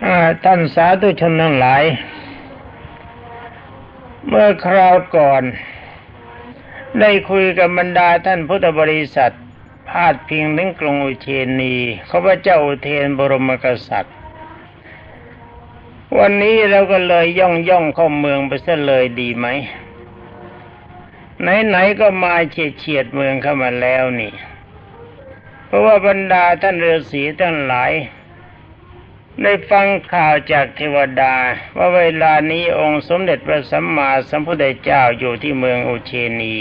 ท่านสาธุชนทั้งหลายเมื่อคราวก่อนได้คุยกับบรรดาท่านพุทธบริษัทพาดพิงถึงกรุงอุเทนีข้าพเจ้าอุเทนบรมกษัตริย์วันนี้เราก็เลยย่องเข้าเมืองไปซะเลยดีไหมไหนๆก็มาเฉียดเมืองเข้ามาแล้วนี่เพราะว่าบรรดาท่านฤาษีทั้งหลายได้ฟังข่าวจากเทวดาว่าเวลานี้องค์สมเด็จพระสัมมาสัมพุทธเจ้าอยู่ที่เมืองอุเทนี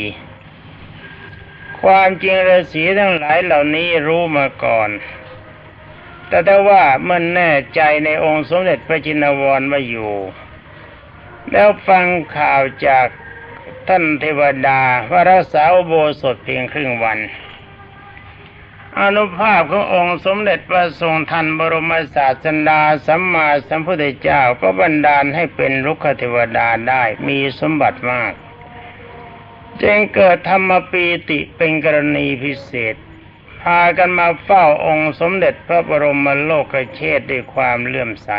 ความจริงฤาษีทั้งหลายเหล่านี้รู้มาก่อนแต่ถ้าว่ามันแน่ใจในองค์สมเด็จพระจินวรว่าอยู่แล้วฟังข่าวจากท่านเทวดาว่ารักษาอุโบสถเพียงครึ่งวันอานุภาพขององค์สมเด็จพระทรงทันบรมศาสดาสัมมาสัมพุทธเจ้าก็บันดาลให้เป็นรุกขเทวดาได้มีสมบัติมากจึงเกิดธรรมปีติเป็นกรณีพิเศษพากันมาเฝ้าองค์สมเด็จพระบรมโลกเชษฐ์ด้วยความเลื่อมใส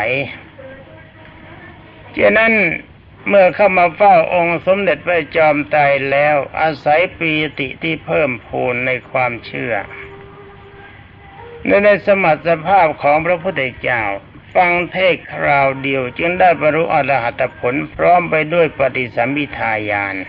ฉะนั้นเมื่อเข้ามาเฝ้าองค์สมเด็จพระจอมไตรแล้วอาศัยปีติที่เพิ่มพูนในความเชื่อในสมรรถภาพของพระพุทธเจ้าฟังเทศคราวเดียวจึงได้บรรลุอรหัตผลพร้อมไปด้วยปฏิสัมภิทาญาณ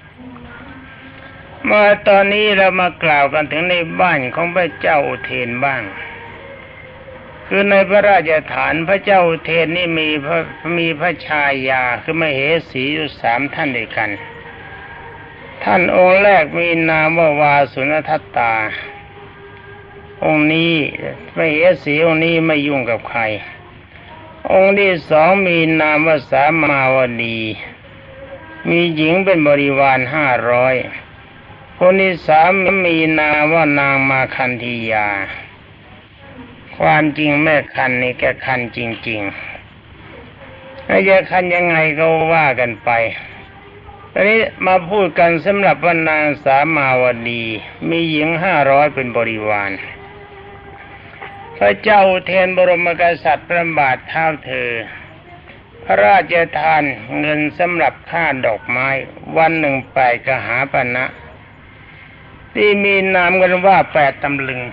มาตอนนี้เรามากล่าวกันถึงในบ้านของพระเจ้าอุเทนบ้างคือในพระราชฐานพระเจ้าอุเทนนี่มีพระชายาคือมเหสีอยู่3ท่านด้วยกันท่านองค์แรกมีนามว่าวาสุนทัตตาองค์นี้มเหสีองค์นี้ไม่ยุ่งกับใครองค์ที่2มีนามว่าสามาวดีมีหญิงเป็นบริวาร500คนที่3มีนามว่านางมาคันธียาความจริงแม่คันนี่แกคันจริงๆจะคันยังไงก็ว่ากันไปตอนนี้มาพูดกันสำหรับว่านางสามาวดีมีหญิง500เป็นบริวารพระเจ้าอุเทนบรมกษัตริย์ประบาทเท้าเธอพระราชทานเงินสำหรับค่าดอกไม้วันหนึ่ง8 กหาปณะที่มีนามกันว่า8 ตำลึง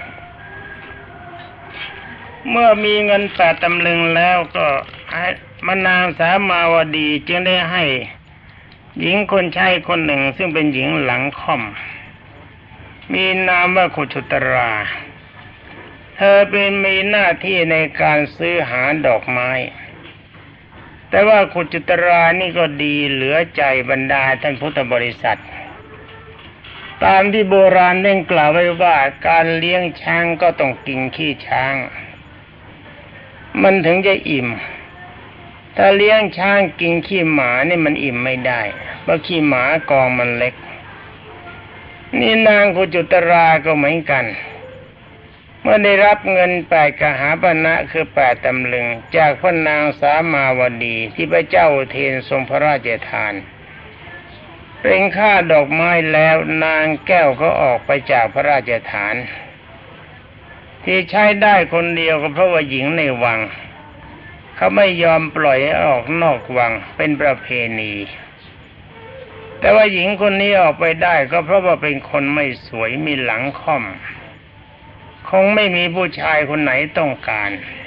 เมื่อมีเงิน8 ตำลึงแล้วก็นางสามาวดีจึงได้ให้หญิงคนใช้คนหนึ่งซึ่งเป็นหญิงหลังค่อมมีนามว่าขุชุตราเธอมีหน้าที่ในการซื้อหาดอกไม้แต่ว่าขุชุตรานี่ก็ดีเหลือใจบรรดาท่านพุทธบริษัทตามที่โบราณได้กล่าวไว้ว่าการเลี้ยงช้างก็ต้องกินขี้ช้างมันถึงจะอิ่มถ้าเลี้ยงช้างกินขี้หมานี่มันอิ่มไม่ได้เพราะขี้หมากองมันเล็กนี่นางขุจุตราก็เหมือนกันเมื่อได้รับเงิน8 กหาปณะคือ8 ตำลึงจากพระนางสามาวดีที่พระเจ้าอุเทนทรงพระราชทานเป็นค่าดอกไม้แล้วนางแก้วก็ออกไปจากพระราชฐานที่ใช้ได้คนเดียวก็เพราะว่าหญิงในวังเขาไม่ยอมปล่อยให้ออกนอกวังเป็นประเพณีแต่ว่าหญิงคนนี้ออกไปได้ก็เพราะว่าเป็นคนไม่สวยมีหลังค่อมคงไม่มีผู้ชายคนไหนต้องการ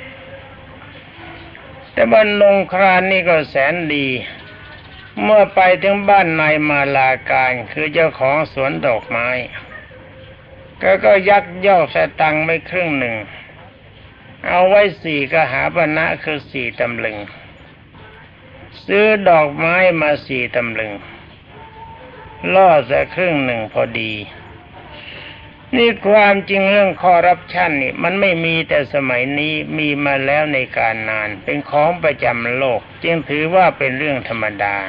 แต่บ้านลงครานนี่ก็แสนดีเมื่อไปถึงบ้านนายมาลาการคือเจ้าของสวนดอกไม้ก็ยักยอกสตังค์ไม่ครึ่งหนึ่งเอาไว้4 กหาปณะคือ4 ตำลึงซื้อดอกไม้มา4 ตำลึงล่อซะครึ่งหนึ่งพอดีนี่ความจริงเรื่องคอร์รัปชันนี่มันไม่มีแต่สมัยนี้มีมาแล้วในการนานเป็นของประจำโลกจึงถือว่าเป็นเรื่องธรรมดา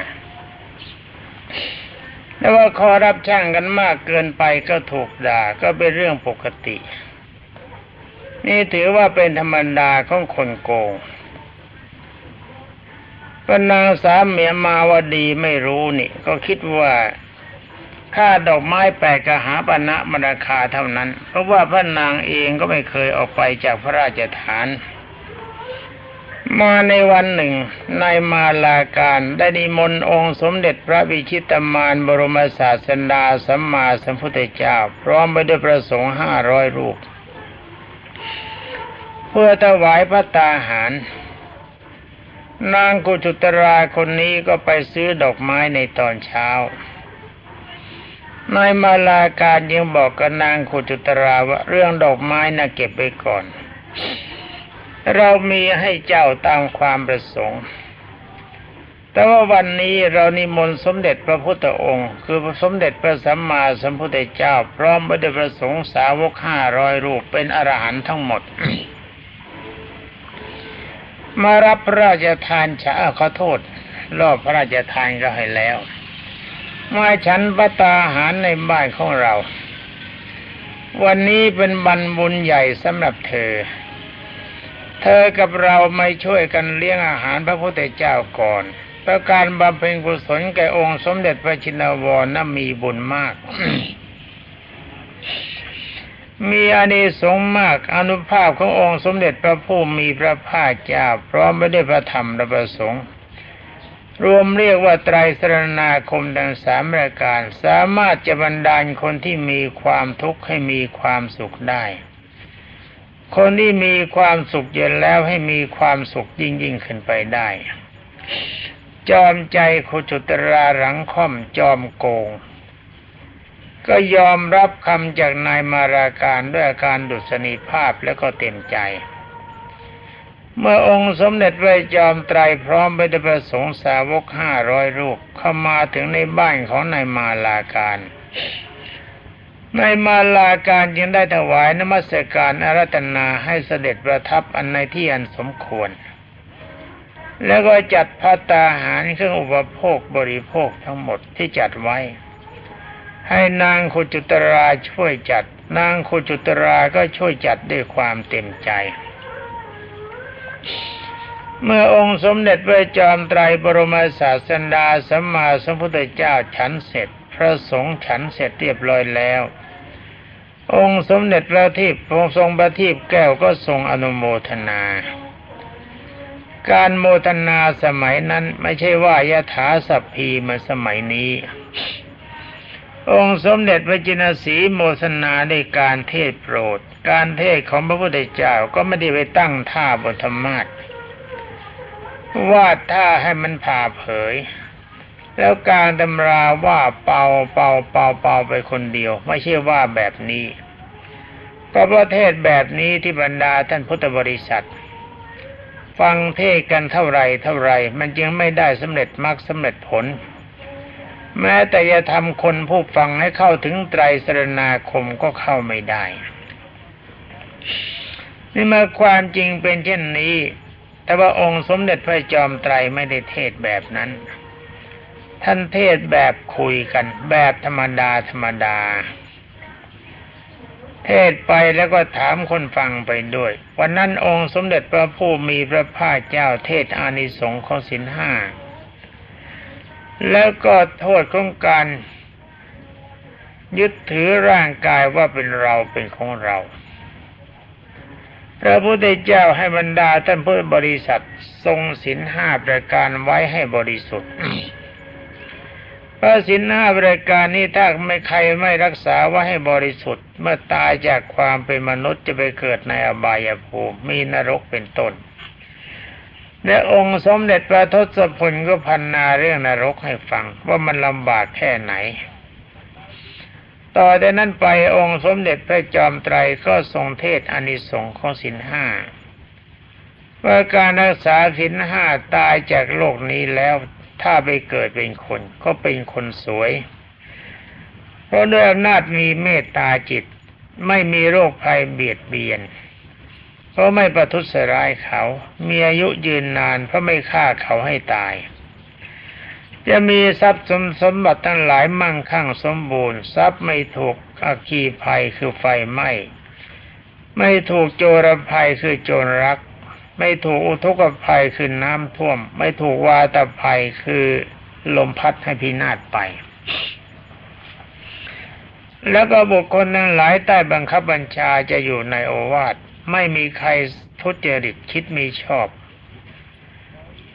แต่ว่าคอร์รัปชันกันมากเกินไปก็ถูกด่าก็เป็นเรื่องปกตินี่ถือว่าเป็นธรรมดาของคนโกงพระนางสามาวดีไม่รู้นี่ก็คิดว่าค่าดอกไม้8 กหาปณะมันราคาเท่านั้นเพราะว่าพระนางเองก็ไม่เคยออกไปจากพระราชฐานมาในวันหนึ่งนายมาลาการได้นิมนต์องค์สมเด็จพระวิชิตมารบรมศาสดาสัมมาสัมพุทธเจ้าพร้อมไปด้วยพระสงฆ์500 รูปเพื่อถวายพระตาหารนางกุจุตราคนนี้ก็ไปซื้อดอกไม้ในตอนเช้านายมาลาการยังบอกกับนางกุจุตราว่าเรื่องดอกไม้น่ะเก็บไว้ก่อนเรามีให้เจ้าตามความประสงค์แต่ว่าวันนี้เรานิมนต์สมเด็จพระพุทธองค์คือสมเด็จพระสัมมาสัมพุทธเจ้าพร้อมไปด้วยพระสงฆ์สาวก500 รูปเป็นอรหันต์ทั้งหมด มารับพระราชทานขอโทษรอบพระราชทานก็ให้แล้วมาฉันพระตาหารในบ้านของเราวันนี้เป็นวันบุญใหญ่สำหรับเธอกับเราไม่ช่วยกันเลี้ยงอาหารพระพุทธเจ้าก่อนเพราะการบำเพ็ญกุศลแก่องค์สมเด็จพระชินวรนั้นมีบุญมาก มีอานิสงส์มากอานุภาพขององค์สมเด็จพระผู้มีพระภาคเจ้าพร้อมไปด้วยพระธรรมและพระสงฆ์รวมเรียกว่าไตรสรณาคมทั้ง3 ประการสามารถจะบันดาลคนที่มีความทุกข์ให้มีความสุขได้คนที่มีความสุขเย็นแล้วให้มีความสุขยิ่งขึ้นไปได้จอมใจกุจุตราหลังค่อมจอมโกงก็ยอมรับคำจากนายมาราการด้วยอาการดุษณีภาพแล้วก็เต็มใจเมื่อองค์สมเด็จพระจอมไตรพร้อมไปด้วยพระสงฆ์สาวก500 รูปเข้ามาถึงในบ้านของนายมาลาการนายมาลาการจึงได้ถวายนมัสการอาราธนาให้เสด็จประทับอันในที่อันสมควรแล้วก็จัดภัตตาหารเครื่องอุปโภคบริโภคทั้งหมดที่จัดไว้ให้นางกุจุตราช่วยจัดนางกุจุตราก็ช่วยจัดด้วยความเต็มใจเมื่อองค์สมเด็จพระจอมไตรบรมศาสดาสัมมาสัมพุทธเจ้าฉันเสร็จพระสงฆ์ฉันเสร็จเรียบร้อยแล้วองค์สมเด็จพระทิพย์ทรงประทีปแก้วก็ทรงอนุโมทนาการโมทนาสมัยนั้นไม่ใช่ว่ายถาสัพพีเหมือนสมัยนี้องค์สมเด็จพระจินสีโมทนาด้วยการเทศโปรดการเทศของพระพุทธเจ้าก็ไม่ได้ไปตั้งท่าบนธรรมาสน์วาดท่าให้มันผ่าเผยแล้วการตำราว่าเป่าไปคนเดียวไม่ใช่ว่าแบบนี้เพราะประเทศแบบนี้ที่บรรดาท่านพุทธบริษัทฟังเทศกันเท่าไรมันจึงไม่ได้สำเร็จมรรคสำเร็จผลแม้แต่จะทำคนผู้ฟังให้เข้าถึงไตรสรณาคมก็เข้าไม่ได้นี่มาความจริงเป็นเช่นนี้แต่ว่าองค์สมเด็จพระจอมไตรไม่ได้เทศแบบนั้นท่านเทศแบบคุยกันแบบธรรมดาเทศไปแล้วก็ถามคนฟังไปด้วยวันนั้นองค์สมเด็จพระผู้มีพระภาคเจ้าเทศอานิสงส์ของศีล 5แล้วก็โทษของการยึดถือร่างกายว่าเป็นเราเป็นของเราพระพุทธเจ้าให้บรรดาท่านพุทธบริษัททรงศีล 5ประการไว้ให้บริสุทธิ์เพราะศีล 5ประการนี้ถ้าใครไม่รักษาไว้ให้บริสุทธิ์เมื่อตายจากความเป็นมนุษย์จะไปเกิดในอบายภูมิมีนรกเป็นต้นและองค์สมเด็จพระทศพลก็พรรณนาเรื่องนรกให้ฟังว่ามันลำบากแค่ไหนต่อจากนั้นไปองค์สมเด็จพระจอมไตรก็ทรงเทศอานิสงส์ของศีล 5ว่าการรักษาศีล 5ตายจากโลกนี้แล้วถ้าไปเกิดเป็นคนก็เป็นคนสวยเพราะด้วยอำนาจมีเมตตาจิตไม่มีโรคภัยเบียดเบียนเพราะไม่ประทุษร้ายเขามีอายุยืนนานเพราะไม่ฆ่าเขาให้ตายจะมีทรัพย์สมบัติทั้งหลายมั่งคั่งสมบูรณ์ทรัพย์ไม่ถูกอัคคีภัยคือไฟไหม้ไม่ถูกโจรภัยคือโจรลักไม่ถูกอุทกภัยคือน้ำท่วมไม่ถูกวาตภัยคือลมพัดให้พินาศไปแล้วก็บุคคลทั้งหลายใต้บังคับบัญชาจะอยู่ในโอวาทไม่มีใครทุจริตคิดมีชอบ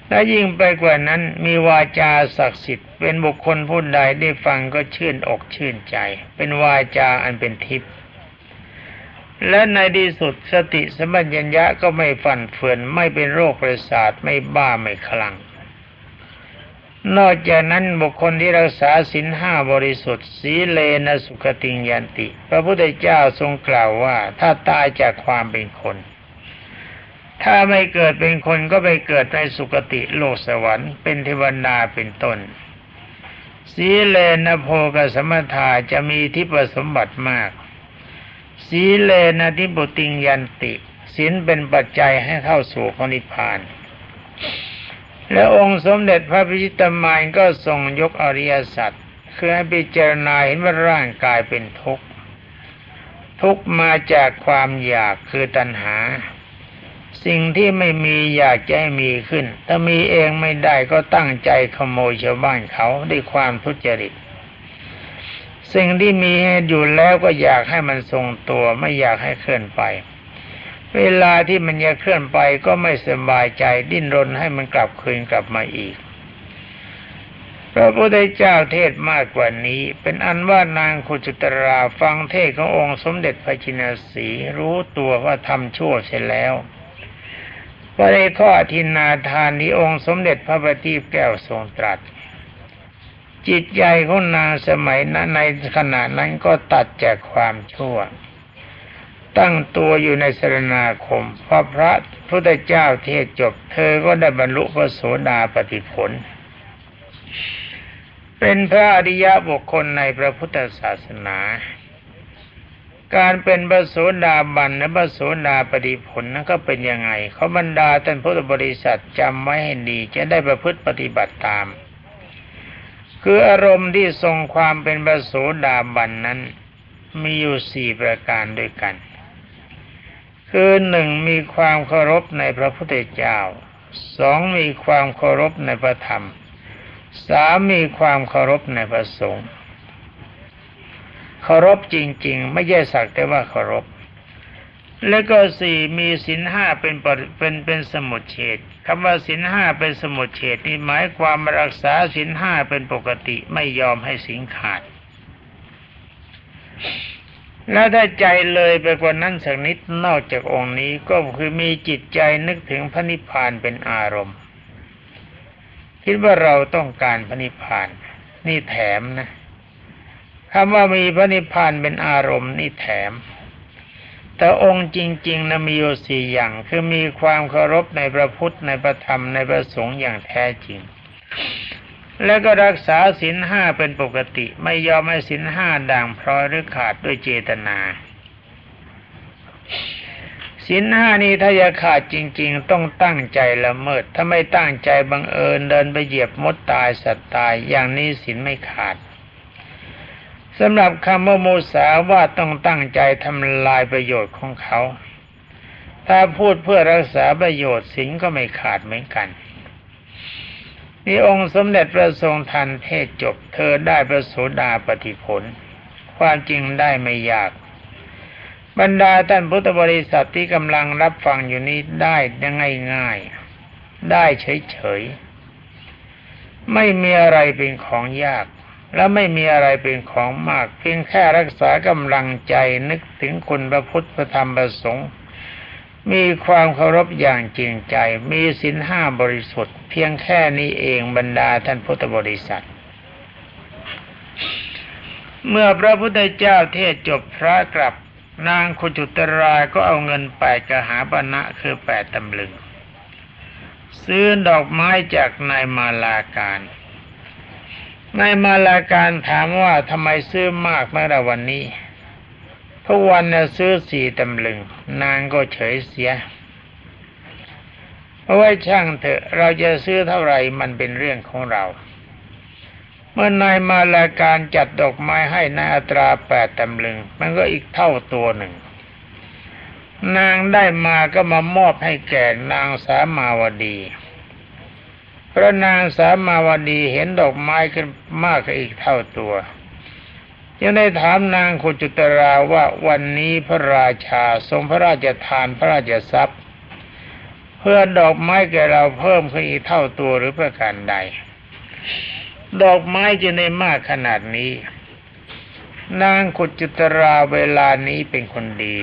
และยิ่งไปกว่านั้นมีวาจาศักดิ์สิทธิ์เป็นบุคคลผู้ใดได้ฟังก็ชื่นอกชื่นใจเป็นวาจาอันเป็นทิพย์และในที่สุดสติสัมปชัญญะก็ไม่ฟั่นเฟือนไม่เป็นโรคประสาทไม่บ้าไม่คลั่งนอกจากนั้นบุคคลที่รักษาศีลห้าบริสุทธิ์สีเลนะสุขติงยันติพระพุทธเจ้าทรงกล่าวว่าถ้าตายจากความเป็นคนถ้าไม่เกิดเป็นคนก็ไปเกิดในสุคติโลกสวรรค์เป็นเทวดาเป็นต้นสีเลนะโภคสัมปทาจะมีทิพสมบัติมากสีเลนะทิปุติงยันติศีลเป็นปัจจัยให้เข้าสู่พระนิพพานและองค์สมเด็จพระพิชิตมารก็ทรงยกอริยสัจคือให้พิจารณาเห็นว่าร่างกายเป็นทุกข์ทุกข์มาจากความอยากคือตัณหาสิ่งที่ไม่มีอยากจะให้มีขึ้นถ้ามีเองไม่ได้ก็ตั้งใจขโมยชาวบ้านเขาด้วยความทุจริตสิ่งที่มีอยู่แล้วก็อยากให้มันทรงตัวไม่อยากให้เคลื่อนไปเวลาที่มันจะเคลื่อนไปก็ไม่สบายใจดิ้นรนให้มันกลับคืนกลับมาอีกพระพุทธเจ้าเทศมากกว่านี้เป็นอันว่านางคุจุตราฟังเทศขององค์สมเด็จพระจินสีห์รู้ตัวว่าทำชั่วเสร็จแล้วว่าในข้ออธินาทานที่องค์สมเด็จพระบัณฑิตแก้วทรงตรัสจิตใจของนางสมัยนั้นในขณะนั้นก็ตัดจากความชั่วตั้งตัวอยู่ในสรณาคมพอพระพุทธเจ้าเทศจบเธอก็ได้บรรลุพระโสดาปัตติผลเป็นพระอริยบุคคลในพระพุทธศาสนาการเป็นพระโสดาบันและพระโสดาปัตติผลนั้นก็เป็นยังไงเขาบรรดาท่านพุทธบริษัทจำไว้ให้ดีจะได้ประพฤติปฏิบัติตามคืออารมณ์ที่ทรงความเป็นพระโสดาบันนั้นมีอยู่4ประการด้วยกันคือ1มีความเคารพในพระพุทธเจ้า2มีความเคารพในพระธรรม3มีความเคารพในพระสงฆ์เคารพจริงๆไม่ใช่สักแต่ว่าเคารพแล้วก็4มีศีลห้าเป็นสมุจเฉทคำว่าศีลห้าเป็นสมุจเฉทนี่หมายความรักษาศีลห้าเป็นปกติไม่ยอมให้ศีลขาดแล้วถ้าใจเลยไปกว่านั้นสักนิดนอกจากองค์นี้ก็คือมีจิตใจนึกถึงพระนิพพานเป็นอารมณ์คิดว่าเราต้องการพระนิพพานนี่แถมนะคำว่ามีพระนิพพานเป็นอารมณ์นี่แถมแต่องค์จริงๆนะมีอยู่4อย่างคือมีความเคารพในพระพุทธในพระธรรมในพระสงฆ์อย่างแท้จริงแล้วก็รักษาศีลห้าเป็นปกติไม่ยอมให้ศีลห้าด่างพร้อยหรือขาดด้วยเจตนาศีลห้านี้ถ้าจะขาดจริงๆต้องตั้งใจละเมิดถ้าไม่ตั้งใจบังเอิญเดินไปเหยียบมดตายสัตว์ตายอย่างนี้ศีลไม่ขาดสำหรับคำว่ามุสาวาทต้องตั้งใจทำลายประโยชน์ของเขาถ้าพูดเพื่อรักษาประโยชน์ศีลก็ไม่ขาดเหมือนกันนี่องค์สมเด็จพระทรงทันเทศจบเธอได้พระโสดาปัตติผลความจริงได้ไม่ยากบรรดาท่านพุทธบริษัทที่กำลังรับฟังอยู่นี้ได้ง่ายๆได้เฉยๆไม่มีอะไรเป็นของยากและไม่มีอะไรเป็นของมากเพียงแค่รักษากำลังใจนึกถึงคุณพระพุทธพระธรรมพระสงฆ์มีความเคารพอย่างจริงใจมีศีลห้าบริสุทธิ์เพียงแค่นี้เองบรรดาท่านพุทธบริษัทเมื่อพระพุทธเจ้าเทศจบพระกลับนางคุจุตราก็เอาเงิน8กหาปณะคือ8ตำลึงซื้อดอกไม้จากนายมาลาการนายมาลาการถามว่าทำไมซื้อมากเมื่อวันนี้ทุกวันเนี่ยซื้อ4ตำลึงนางก็เฉยเสียเพราะว่าช่างเถอะเราจะซื้อเท่าไหร่มันเป็นเรื่องของเราเมื่อนายมาลาการจัดดอกไม้ให้ในอัตรา8ตำลึงมันก็อีกเท่าตัวหนึ่งนางได้มาก็มามอบให้แก่นางสามาวดีพระนางสามาวดีเห็นดอกไม้ขึ้นมากกว่าอีกเท่าตัวจึงได้ถามนางคุจุตราว่าวันนี้พระราชาทรงพระราชทานพระราชทรัพย์พื่อดอกไม้แก่เราเพิ่มขึ้นอีกเท่าตัวหรือประการใดดอกไม้จะได้มากขนาดนี้นางกุจิตราเวลานี้เป็นคนดี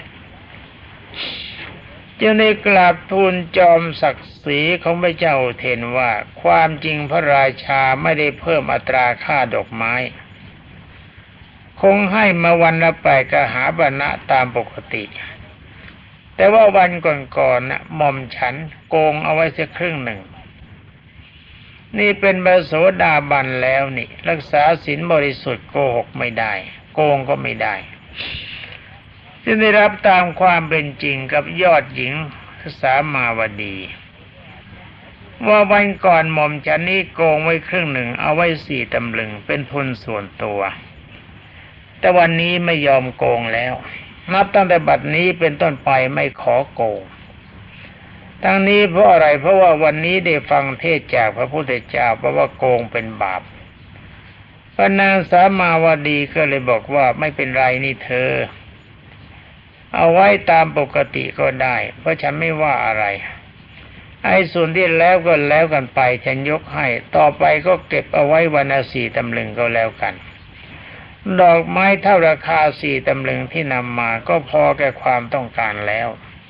จึงได้กราบทูลจอมศักดิ์ศรีของพระเจ้าอุเทนว่าความจริงพระราชาไม่ได้เพิ่มอัตราค่าดอกไม้คงให้มาวันละ8 กหาบณะตามปกติแต่ว่าวันก่อนๆน่ะหม่อมฉันโกงเอาไว้สักครึ่งหนึ่งนี่เป็นพระโสดาบันแล้วนี่รักษาศีลบริสุทธิ์โกหกไม่ได้โกงก็ไม่ได้จึงได้รับตามความเป็นจริงกับยอดหญิงสามาวดีว่าวันก่อนหม่อมฉันนี่โกงไว้ครึ่งหนึ่งเอาไว้4 ตำลึงเป็นทุนส่วนตัวแต่วันนี้ไม่ยอมโกงแล้วนับตั้งแต่บัดนี้เป็นต้นไปไม่ขอโกงทั้งนี้เพราะอะไรเพราะว่าวันนี้ได้ฟังเทศจากพระพุทธเจ้าเพราะว่าโกงเป็นบาปพระนางสามาวดีก็เลยบอกว่าไม่เป็นไรนี่เธอเอาไว้ตามปกติก็ได้เพราะฉันไม่ว่าอะไรไอ้ส่วนที่แล้วก็แล้วกันไปฉันยกให้ต่อไปก็เก็บเอาไว้วันละ4 ตำลึงก็แล้วกันดอกไม้เท่าราคา4 ตำลึงที่นำมาก็พอแก่ความต้องการแล้ว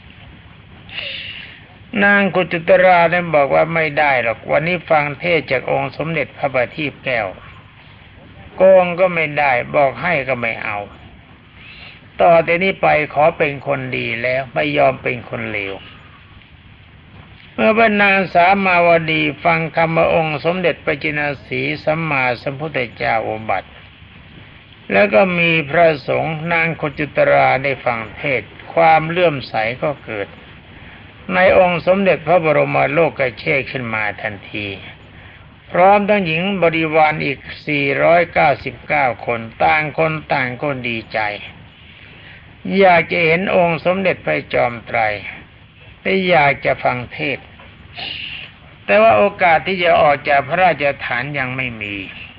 นางกุจิตราได้บอกว่าไม่ได้หรอกวันนี้ฟังเทศจากองค์สมเด็จพระบัณฑิตแก้วโกงก็ไม่ได้บอกให้ก็ไม่เอาต่อแต่นี้ไปขอเป็นคนดีแล้วไม่ยอมเป็นคนเลวเมื่อพระนางสามาวดีฟังคำขององค์สมเด็จพระจินสีสัมมาสัมพุทธเจ้าอุบัติแล้วก็มีพระสงฆ์นางกุจิตราได้ฟังเทศความเลื่อมใสก็เกิดในองค์สมเด็จพระบรมโลกเชษฐ์ขึ้นมาทันทีพร้อมทั้งหญิงบริวารอีก499 คนต่างคนต่างก็ดีใจอยากจะเห็นองค์สมเด็จพระจอมไตรแต่อยากจะฟังเทศแต่ว่าโอกาสที่จะออกจากพระราชฐานยังไม่มี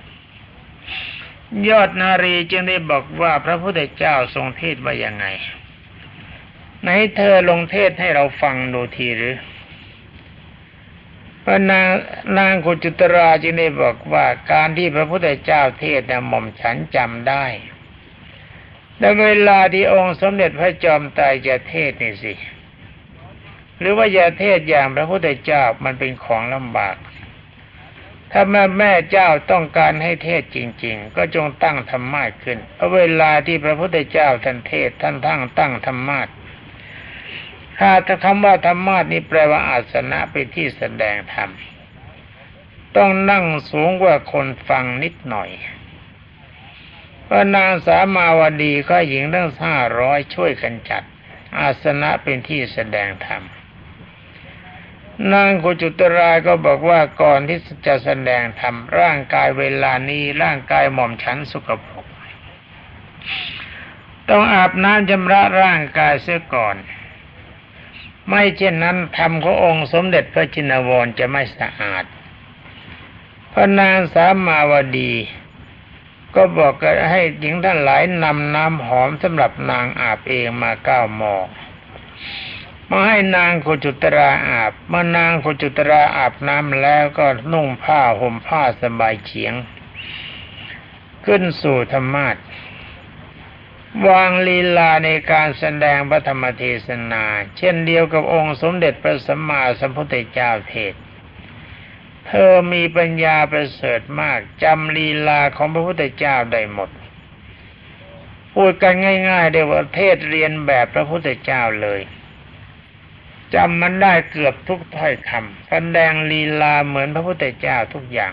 ยอดนารีจึงได้บอกว่าพระพุทธเจ้าทรงเทศว่ายังไงไหนเธอลงเทศให้เราฟังดูทีหรือพระนางกุจิตราจึงได้บอกว่าการที่พระพุทธเจ้าเทศหม่อมฉันจำได้แต่เวลาที่องค์สมเด็จพระจอมไตรจะเทศนี่สิหรือว่าจะเทศอย่างพระพุทธเจ้ามันเป็นของลำบากถ้าแม่เจ้าต้องการให้เทศจริงๆก็จงตั้งธรรมาสน์ขึ้นเพราะเวลาที่พระพุทธเจ้าท่านเทศท่านตั้งธรรมาสน์ถ้าคำว่าธรรมาสน์นี้แปลว่าอาสนะเป็นที่แสดงธรรมต้องนั่งสูงกว่าคนฟังนิดหน่อยพระนางสามาวดีก็หญิงทั้ง500ช่วยกันจัดอาสนะเป็นที่แสดงธรรมนางกุจิตราก็บอกว่าก่อนที่จะแสดงธรรมร่างกายเวลานี้ร่างกายหม่อมฉันสกปรกต้องอาบน้ำชำระร่างกายเสียก่อนไม่เช่นนั้นธรรมขององค์สมเด็จพระจินวรจะไม่สะอาดพระนางสามาวดีก็บอกให้หญิงท่านหลายนำน้ำหอมสำหรับนางอาบเองมา9 หม้อมาให้นางกุจิตราอาบเมื่อนางกุจิตราอาบน้ำแล้วก็นุ่งผ้าห่มผ้าสบายเฉียงขึ้นสู่ธรรมาสน์วางลีลาในการแสดงพระธรรมเทศนาเช่นเดียวกับองค์สมเด็จพระสัมมาสัมพุทธเจ้าเทศเธอมีปัญญาประเสริฐมากจำลีลาของพระพุทธเจ้าได้หมดพูดกันง่ายๆได้ว่าเทศเรียนแบบพระพุทธเจ้าเลยจำมันได้เกือบทุกถ้อยคำแสดงลีลาเหมือนพระพุทธเจ้าทุกอย่าง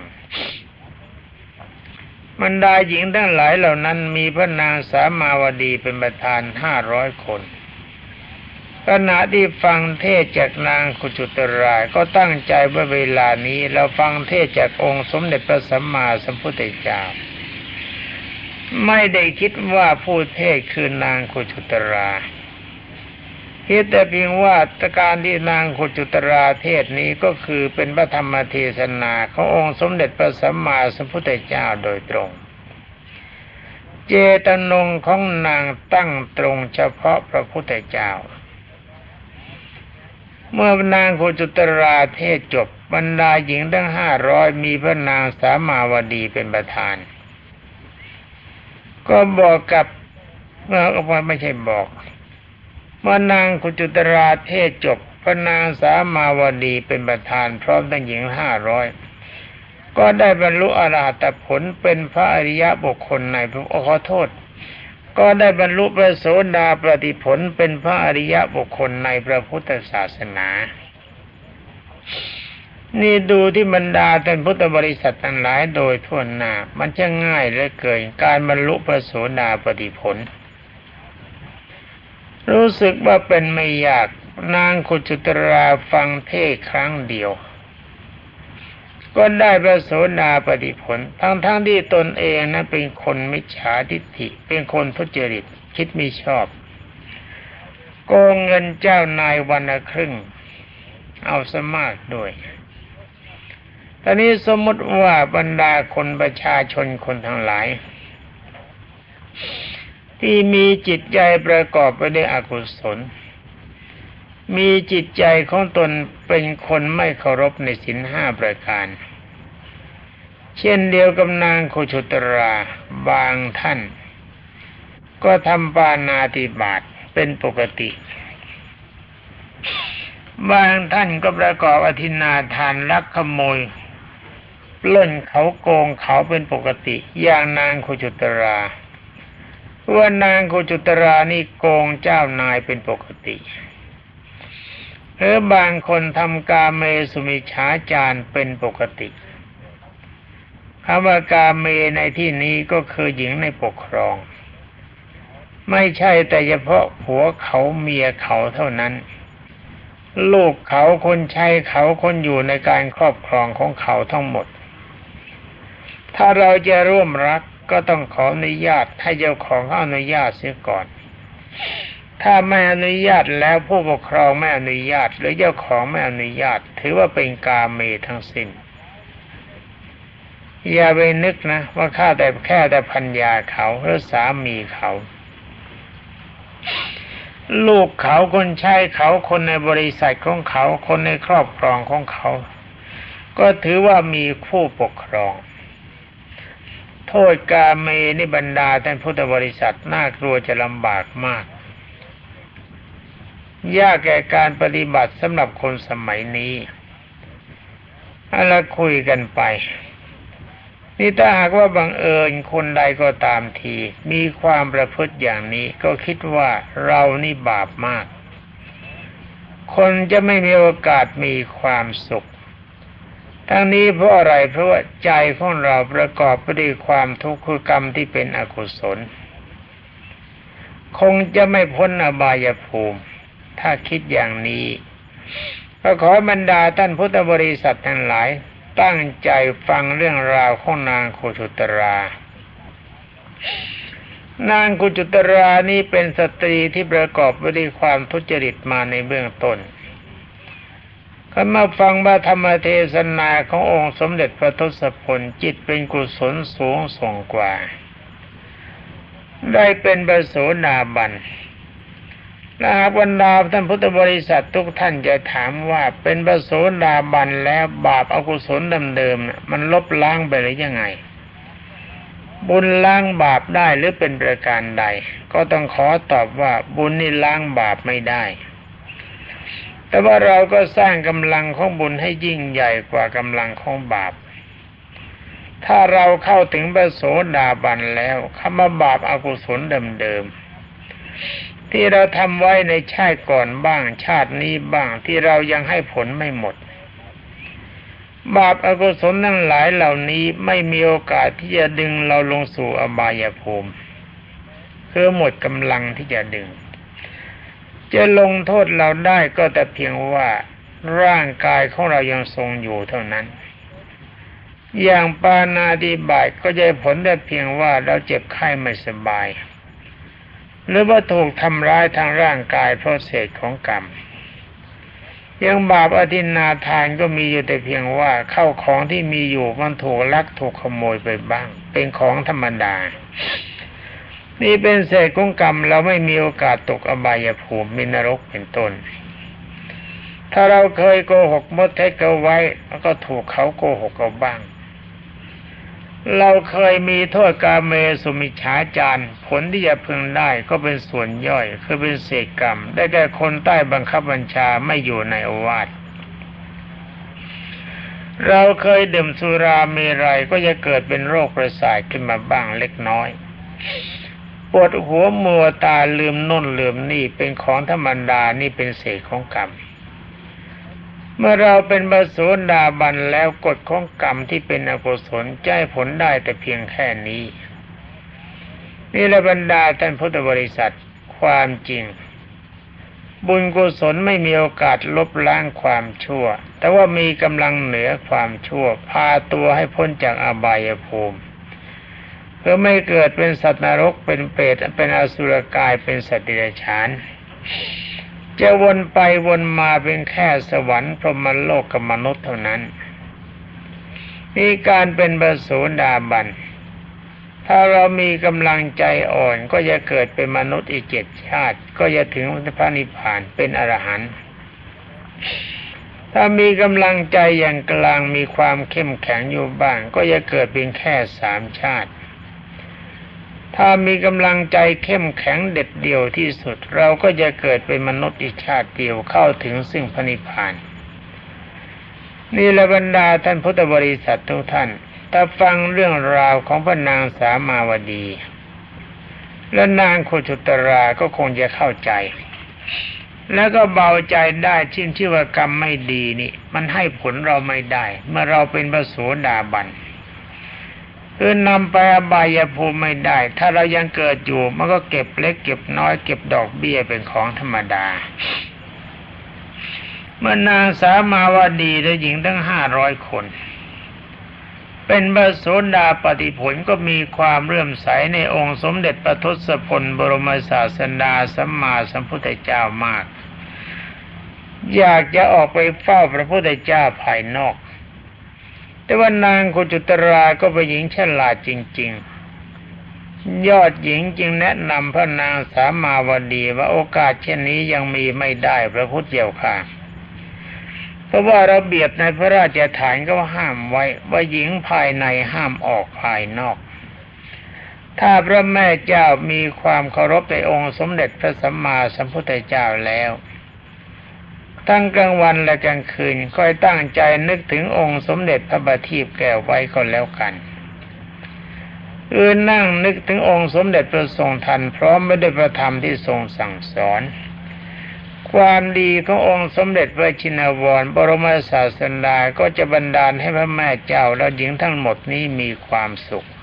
บรรดาหญิงทั้งหลายเหล่านั้นมีพระนางสามาวดีเป็นประธาน500 คนขณะที่ฟังเทศจากนางกุจิตราก็ตั้งใจว่าเวลานี้เราฟังเทศจากองค์สมเด็จพระสัมมาสัมพุทธเจ้าไม่ได้คิดว่าผู้เทศคือนางกุจิตราคิดแต่เพียงว่าการที่นางกุจิตราเทศนี้ก็คือเป็นพระธรรมเทศนาขององค์สมเด็จพระสัมมาสัมพุทธเจ้าโดยตรงเจตจำนงของนางตั้งตรงเฉพาะพระพุทธเจ้าเมื่อนางโคจุตราเทศจบบรรดาหญิงทั้ง500มีพระนางสามาวดีเป็นประธานก็บอกกับไม่ใช่บอกเมื่อนางโคจุตราเทศจบพระนางสามาวดีเป็นประธานพร้อมทั้งหญิง500ก็ได้บรรลุอรหัตผลเป็นพระอริยบุคคลในพระขอโทษก็ได้บรรลุพระโสดาปัตติผลเป็นพระอริยบุคคลในพระพุทธศาสนานี่ดูที่บรรดาท่านพุทธบริษัททั้งหลายโดยทั่วหน้ามันจะง่ายเหลือเกินการบรรลุพระโสดาปัตติผลรู้สึกว่าเป็นไม่ยากนางโคจุตราฟังเทศครั้งเดียวก็ได้พระโสดาปัตติผลทั้งที่ตนเองนั้นเป็นคนมิจฉาทิฏฐิเป็นคนทุจริตคิดไม่ชอบโกงเงินเจ้านายวันละครึ่งเอาซะมากด้วยตอนนี้สมมติว่าบรรดาคนประชาชนคนทั้งหลายที่มีจิตใจประกอบไปด้วยอกุศลมีจิตใจของตนเป็นคนไม่เคารพในศีล5ประการเช่นเดียวกับนางโคชุตราบางท่านก็ทำปาณาติบาตเป็นปกติบางท่านก็ประกอบอธินาทานลักขโมยปล้นเขาโกงเขาเป็นปกติอย่างนางโคชุตราว่านางโคจุตรานี่โกงเจ้านายเป็นปกติหรือบางคนทำกาเมสุมิจฉาจารเป็นปกติคำว่ากาเมในที่นี้ก็คือหญิงในปกครองไม่ใช่แต่เฉพาะผัวเขาเมียเขาเท่านั้นลูกเขาคนใช้เขาคนอยู่ในการครอบครองของเขาทั้งหมดถ้าเราจะร่วมรักก็ต้องขออนุญาตให้เจ้าของอนุญาตเสียก่อนถ้าไม่อนุญาตแล้วผู้ปกครองไม่อนุญาตหรือเจ้าของไม่อนุญาตถือว่าเป็นกาเมทั้งสิ้นอย่าไปนึกนะว่าแค่แต่ภรรยาเขาหรือสามีเขาลูกเขาคนใช้เขาคนในบริษัทของเขาคนในครอบครองของเขาก็ถือว่ามีผู้ปกครองโทษกาเมนิบรรดาท่านพุทธบริษัทน่ากลัวจะลำบากมากยากแก่การปฏิบัติสำหรับคนสมัยนี้เราคุยกันไปนี่ถ้าหากว่าบังเอิญคนใดก็ตามทีมีความประพฤติอย่างนี้ก็คิดว่าเรานี่บาปมากคนจะไม่มีโอกาสมีความสุขทั้งนี้เพราะอะไรเพราะว่าใจของเราประกอบไปด้วยความทุกข์คือกรรมที่เป็นอกุศลคงจะไม่พ้นอบายภูมิถ้าคิดอย่างนี้ก็ขอบรรดาท่านพุทธบริษัททั้งหลายตั้งใจฟังเรื่องราวของนางโคชุตรานางโคชุตรานี้เป็นสตรีที่ประกอบไปด้วยความทุจริตมาในเบื้องต้นก็มาฟังธรรมเทศนาขององค์สมเด็จพระทศพลจิตเป็นกุศลสูงส่งกว่าได้เป็นพระโสดาบันและบรรดาท่านพุทธบริษัททุกท่านจะถามว่าเป็นพระโสดาบันแล้วบาปอกุศลเดิมๆมันลบล้างไปหรือยังไงบุญล้างบาปได้หรือเป็นประการใดก็ต้องขอตอบว่าบุญนี่ล้างบาปไม่ได้แต่ว่าเราก็สร้างกำลังของบุญให้ยิ่งใหญ่กว่ากำลังของบาปถ้าเราเข้าถึงพระโสดาบันแล้วคำว่าบาปอกุศลเดิมๆที่เราทำไว้ในชาติก่อนบ้างชาตินี้บ้างที่เรายังให้ผลไม่หมดบาปอกุศลทั้งหลายเหล่านี้ไม่มีโอกาสที่จะดึงเราลงสู่อบายภูมิคือหมดกำลังที่จะดึงจะลงโทษเราได้ก็แต่เพียงว่าร่างกายของเรายังทรงอยู่เท่านั้นอย่างปาณาติบาตก็จะผลได้เพียงว่าเราเจ็บไข้ไม่สบายหรือว่าถูกทำร้ายทางร่างกายเพราะเศษของกรรมยังบาปอทินนาทานก็มีอยู่แต่เพียงว่าเข้าของที่มีอยู่มันถูกลักถูกขโมยไปบ้างเป็นของธรรมดานี่เป็นเศษของกรรมเราไม่มีโอกาสตกอบายภูมิมีนรกเป็นต้นถ้าเราเคยโกหกมดเท็จเขาไว้แล้วก็ถูกเขาโกหกเราบ้างเราเคยมีโทษกาเมสุมิจฉาจารผลที่จะพึงได้ก็เป็นส่วนย่อยคือเป็นเศษกรรมได้แก่คนใต้บังคับบัญชาไม่อยู่ในโอวาทเราเคยดื่มสุราเมรัยก็จะเกิดเป็นโรคประสาทขึ้นมาบ้างเล็กน้อยปวดหัวมัวตาลืมโน่นลืมนี่เป็นของธรรมดานี่เป็นเศษของกรรมเมื่อเราเป็นพระโสดาบันแล้วกฎของกรรมที่เป็นอกุศลจะให้ผลได้แต่เพียงแค่นี้นี่แหละบรรดาท่านพุทธบริษัทความจริงบุญกุศลไม่มีโอกาสลบล้างความชั่วแต่ว่ามีกำลังเหนือความชั่วพาตัวให้พ้นจากอบายภูมิเพื่อไม่เกิดเป็นสัตว์นรกเป็นเปรตเป็นอสุรกายเป็นสัตว์เดรัจฉานจะวนไปวนมาเป็นแค่สวรรค์พรหมโลกกับมนุษย์เท่านั้นนี่การเป็นพระโสดาบันถ้าเรามีกำลังใจอ่อนก็จะเกิดเป็นมนุษย์อีก7 ชาติก็จะถึงพระนิพพานเป็นอรหันต์ถ้ามีกำลังใจอย่างกลางมีความเข้มแข็งอยู่บ้างก็จะเกิดเป็นแค่3 ชาติถ้ามีกำลังใจเข้มแข็งเด็ดเดี่ยวที่สุดเราก็จะเกิดเป็นมนุษย์อีกชาติเดียวเข้าถึงซึ่งพระนิพพานนี่แหละบรรดาท่านพุทธบริษัททุกท่านถ้าฟังเรื่องราวของพระนางสามาวดีและนางโคชุตราก็คงจะเข้าใจแล้วก็เบาใจได้ชื่อว่ากรรมไม่ดีนี่มันให้ผลเราไม่ได้เมื่อเราเป็นพระโสดาบันคือนำไปอบายภูมิไม่ได้ถ้าเรายังเกิดอยู่มันก็เก็บเล็กเก็บน้อยเก็บดอกเบี้ยเป็นของธรรมดาเมื่อนางสามาวดีและหญิงทั้ง500 คนเป็นพระโสดาปัตติผลก็มีความเลื่อมใสในองค์สมเด็จพระทศพลบรมศาสดาสัมมาสัมพุทธเจ้ามากอยากจะออกไปเฝ้าพระพุทธเจ้าภายนอกแต่ว่านางโคจุตราก็เป็นหญิงฉลาดจริงๆยอดหญิงจึงแนะนำพระนางสามาวดีว่าโอกาสเช่นนี้ยังมีไม่ได้พระพุทธเจ้าค่ะเพราะว่าระเบียบในพระราชฐานก็ห้ามไว้ว่าหญิงภายในห้ามออกภายนอกถ้าพระแม่เจ้ามีความเคารพในองค์สมเด็จพระสัมมาสัมพุทธเจ้าแล้วทั้งกลางวันและกลางคืนคอยตั้งใจนึกถึงองค์สมเด็จพระบัณฑิตแก้วไว้ก็แล้วกันนั่งนึกถึงองค์สมเด็จพระทรงทันพร้อมไม่ได้ประธรรมที่ทรงสั่งสอนความดีขององค์สมเด็จพระชินวรบรมศาสดาก็จะบันดาลให้พระแม่เจ้าและหญิงทั้งหมดนี้มีความสุข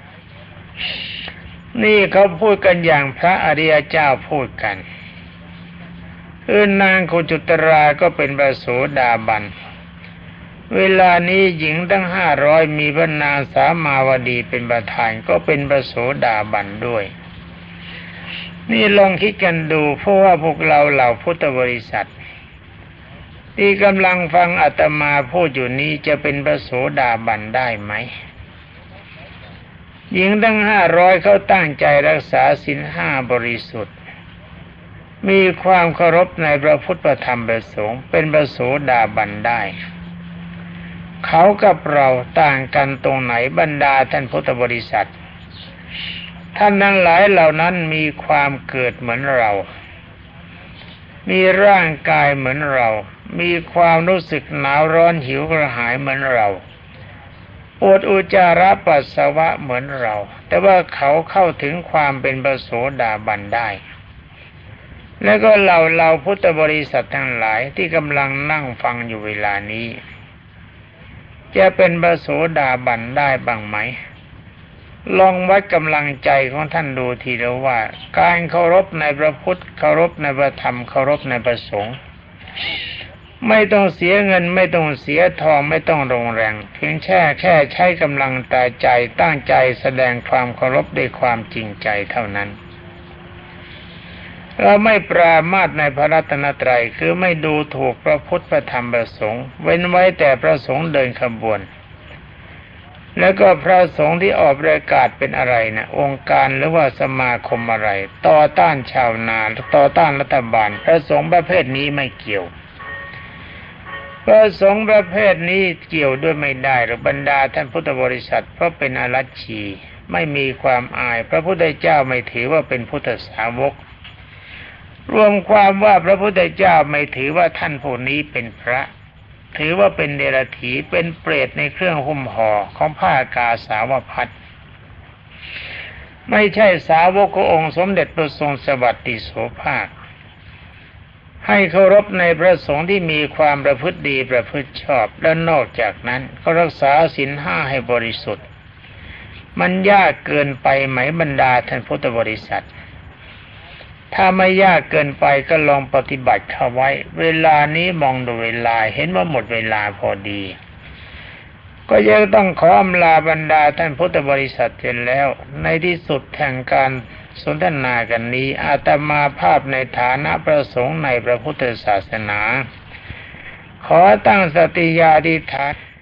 นี่เขาพูดกันอย่างพระอริยเจ้าพูดกันนางโคจุตราก็เป็นพระโสดาบันเวลานี้หญิงทั้ง500มีพระนางสามาวดีเป็นประธานก็เป็นพระโสดาบันด้วยนี่ลองคิดกันดูเพราะว่าพวกเราเหล่าพุทธบริษัทที่กำลังฟังอาตมาพูดอยู่นี้จะเป็นพระโสดาบันได้ไหมหญิงทั้ง500เขาตั้งใจรักษาศีล5บริสุทธิ์มีความเคารพในพระพุทธธรรมประสงค์เป็นพระโสดาบันได้เขากับเราต่างกันตรงไหนบรรดาท่านพุทธบริษัทท่านทั้งหลายเหล่านั้นมีความเกิดเหมือนเรามีร่างกายเหมือนเรามีความรู้สึกหนาวร้อนหิวกระหายเหมือนเราปวดอุจจาระปัสสาวะเหมือนเราแต่ว่าเขาเข้าถึงความเป็นพระโสดาบันได้แล้วก็เราพุทธบริษัททั้งหลายที่กำลังนั่งฟังอยู่เวลานี้จะเป็นพระโสดาบันได้บ้างไหมลองวัดกำลังใจของท่านดูทีละว่าการเคารพในพระพุทธเคารพในพระธรรมเคารพในพระสงฆ์ไม่ต้องเสียเงินไม่ต้องเสียทองไม่ต้องลงแรงเพียงแค่ใช้กำลังตาใจตั้งใจแสดงความเคารพด้วยความจริงใจเท่านั้นเราไม่ปรามาสในพระรัตนตรัยคือไม่ดูถูกพระพุทธพระธรรมพระสงฆ์เว้นไว้แต่พระสงฆ์เดินขบวนแล้วก็พระสงฆ์ที่ออกประกาศเป็นอะไรนะองค์การหรือว่าสมาคมอะไรต่อต้านชาวนาต่อต้านรัฐบาลพระสงฆ์ประเภทนี้ไม่เกี่ยวพระสงฆ์ประเภทนี้เกี่ยวด้วยไม่ได้หรือบรรดาท่านพุทธบริษัทเพราะเป็นอรัชชีไม่มีความอายพระพุทธเจ้าไม่ถือว่าเป็นพุทธสาวกรวมความว่าพระพุทธเจ้าไม่ถือว่าท่านผู้นี้เป็นพระถือว่าเป็นเดรัจฉีเป็นเปรตในเครื่องหุ้มห่อของผ้ากาสาวพัสไม่ใช่สาวกขององค์สมเด็จพระทรงสวัสดิโสภาคให้เคารพในพระสงฆ์ที่มีความประพฤติดีประพฤติชอบและนอกจากนั้นก็รักษาศีลห้าให้บริสุทธิ์มันยากเกินไปไหมบรรดาท่านพุทธบริษัทถ้าไม่ยากเกินไปก็ลองปฏิบัติเข้าไว้เวลานี้มองดูเวลาเห็นว่าหมดเวลาพอดีก็ยังต้องขออำลาบรรดาท่านพุทธบริษัทเสร็จแล้วในที่สุดแห่งการสนทนากันนี้อาตมาภาพในฐานะพระสงฆ์ในพระพุทธศาสนาขอตั้งสัตยาธิษฐาน